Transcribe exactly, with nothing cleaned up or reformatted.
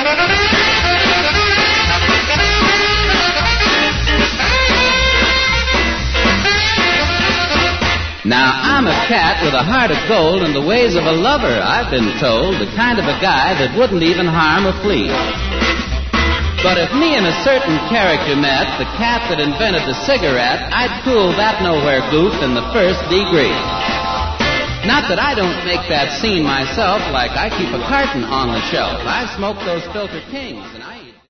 Now, I'm a cat with a heart of gold and the ways of a lover, I've been told, the kind of a guy that wouldn't even harm a flea. But if me and a certain character met, the cat that invented the cigarette, I'd cool that nowhere goof in the first degree. Not that I don't make that scene myself, like I keep a carton on the shelf. I smoke those Filter Kings, and I...